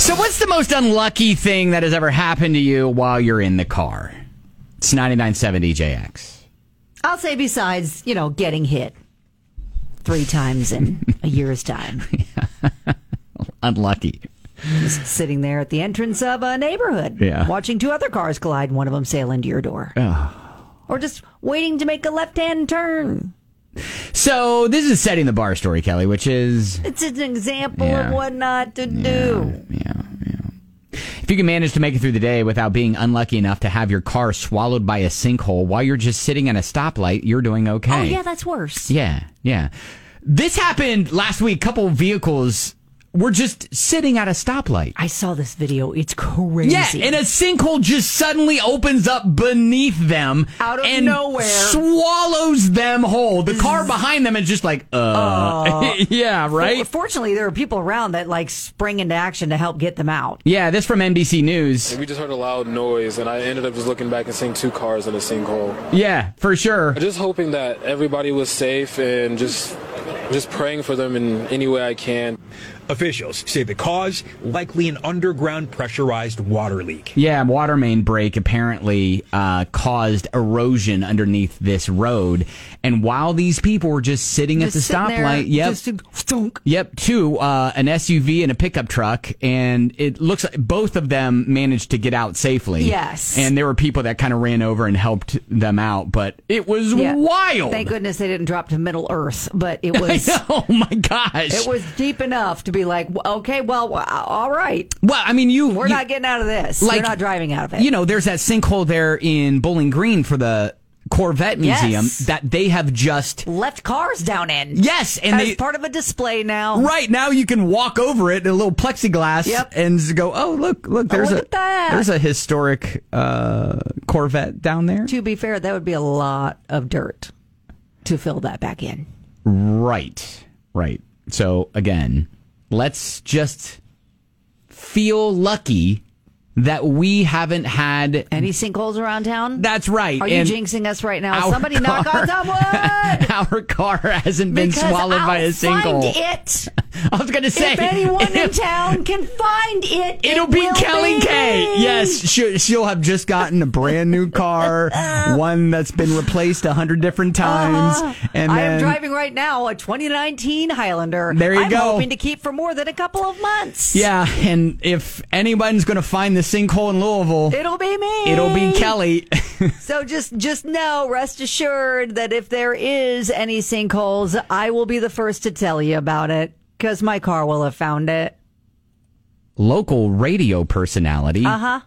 So what's the most unlucky thing that has ever happened to you while you're in the car? It's 99.7 DJX. I'll say besides, getting hit 3 times in a year's time. Unlucky. Just sitting there at the entrance of a neighborhood, watching 2 other cars collide and one of them sail into your door. Or just waiting to make a left-hand turn. So this is setting the bar story, Kelly, which is... It's an example of what not to do. Yeah. If you can manage to make it through the day without being unlucky enough to have your car swallowed by a sinkhole while you're just sitting at a stoplight, you're doing okay. Oh, yeah, that's worse. Yeah. This happened last week. Couple vehicles were just sitting at a stoplight. I saw this video. It's crazy. Yeah, and a sinkhole just suddenly opens up beneath them. Out of and nowhere. Swallows them whole. The car behind them is just like, yeah, right? Fortunately, there are people around that spring into action to help get them out. Yeah, this from NBC News. We just heard a loud noise, and I ended up just looking back and seeing 2 cars in a sinkhole. Yeah, for sure. Just hoping that everybody was safe and just praying for them in any way I can. Officials say the cause, likely an underground pressurized water leak. Yeah, water main break apparently caused erosion underneath this road. And while these people were just sitting at the stoplight, an SUV and a pickup truck, and it looks like both of them managed to get out safely. Yes. And there were people that kind of ran over and helped them out, but it was wild. Thank goodness they didn't drop to Middle Earth, but it was... Oh my gosh. It was deep enough to be like, okay, well, all right. Well, I mean, we're not getting out of this. We're not driving out of it. There's that sinkhole there in Bowling Green for the Corvette Museum that they have just left cars down in. Yes, and as part of a display now. Right, now you can walk over it in a little plexiglass and go, oh, look, there's there's a historic Corvette down there. To be fair, that would be a lot of dirt to fill that back in. Right. So again, let's just feel lucky that we haven't had any sinkholes around town. That's right. Are you jinxing us right now? Somebody knock on some wood. Our car hasn't been swallowed by a sinkhole. Find it. I was going to say, if anyone in town can find it, it'll be Kelly K. Yes, she'll have just gotten a brand new car, one that's been replaced 100 different times. And I am driving right now a 2019 Highlander. There you go. I'm hoping to keep for more than a couple of months. Yeah, and if anyone's going to find the sinkhole in Louisville, it'll be me. It'll be Kelly. So just know, rest assured that if there is any sinkholes, I will be the first to tell you about it. Because my car will have found it. Local radio personality.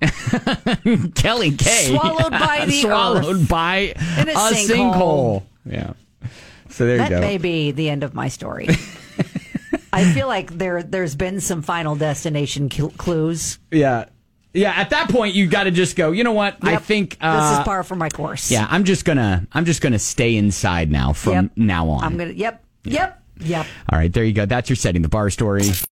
Kelly K. Swallowed by the Swallowed by in a sinkhole. Yeah. So there you go. That may be the end of my story. I feel like there's been some Final Destination clues. Yeah. Yeah, at that point you got to just go, you know what? Yep. I think this is par for my course. Yeah, I'm just going to stay inside now from now on. I'm going to Yep. All right, there you go. That's your setting the bar story.